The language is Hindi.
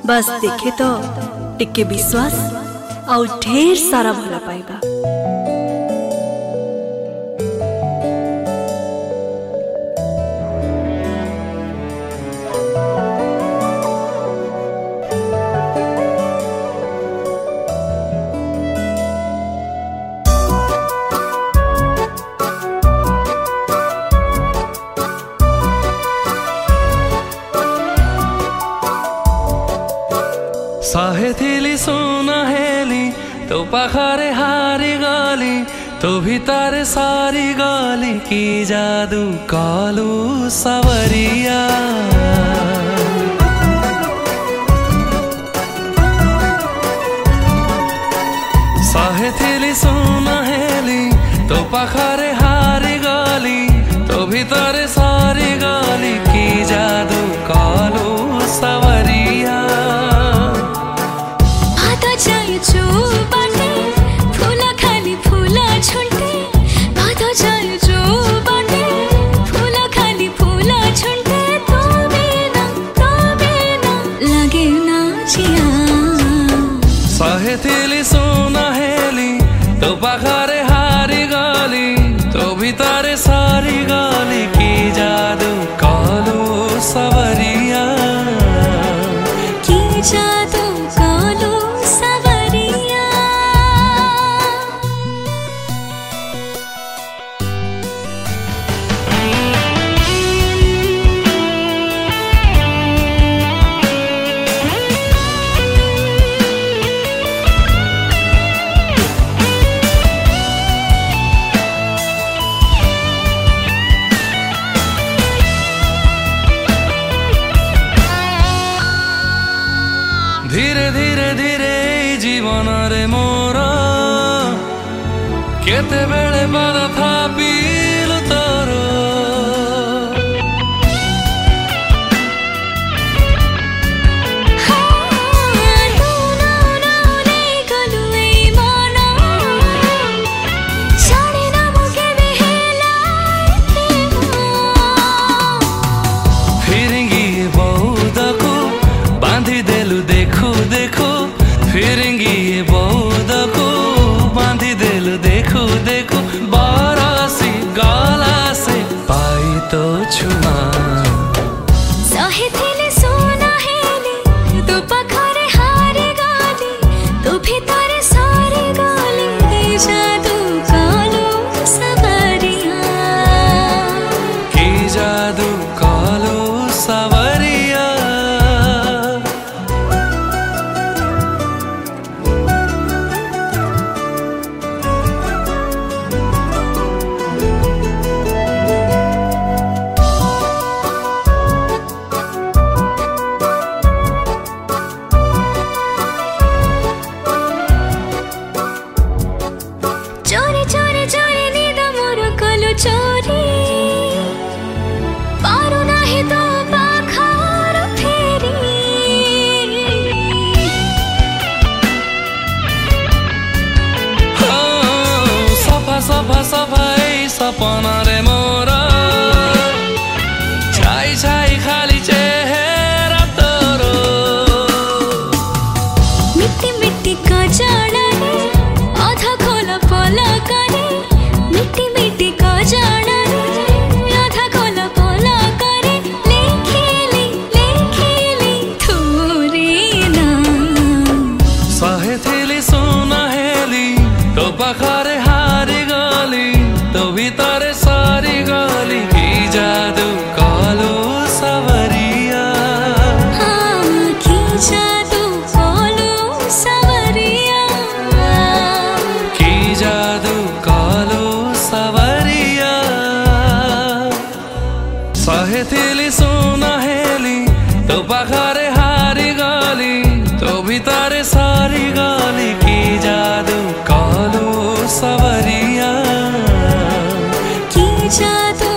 बस देखे तो टिके विश्वास आउ ढेर सारा भला पाइबा। साहे थिली सोना हेली तो पाखारे हारी गाली तो भीतर सारी गाली की जादू कालू सवरिया। साहे थिली सोना हेली तो पाखारे हारी गाली तो भीतर सारी गाली की जादू कालू सवरिया। फूला खाली फूला छुंटे बाधा जाए जो बाटे फूला खाली फूला छुंटे तो बिना लगे ना जिया। साहे थिली सोना हेली तो पाखारे हारी गाली तो भीतर सारी गाली की जादू कालू सवरिया। की जादू कालू सवरिया। धीरे धीरे धीरे जीवन रे मोर केते बेले बाधा था पीलु तोर। फिरिंगी बहुदको बांधी देलु देखो देखो फिरिंगी बहुदको बांधी देलु देखो देखो बारासी गाला से पाई तो छुआ। साहे थिली सोना हेली तो पाखारे हारी गाली तो भीतर सारी गाली की जादू कालू सवरिया। की जादू कालू सवरिया। चोरी चोरी चोरी निद मोर कलु चोरी पारु नाही तो पाखार फेरी। सफा सफा सफाई सपना रे मोरा छाई छाई खाली चेहरा तोरो। मिट्टी मिट्टी का जाड़ा रे आधा खोला पोला करे मिट्टी मिट्टी का जाड़ा रे आधा खोला पोला करे लेखेली थोरे ना। साहे थिली सोना हेली तो पाखारे हारी गाली तो भीतर सारी गाली की जादू कालू सवरिया। हाँ की जादू कालू सवरिया। की जादू कालू सवरिया। साहे थिली सोना हेली तो पाखारे हारी गाली तो भीतर सारी गाली की जादू कालू सवरिया। की जादू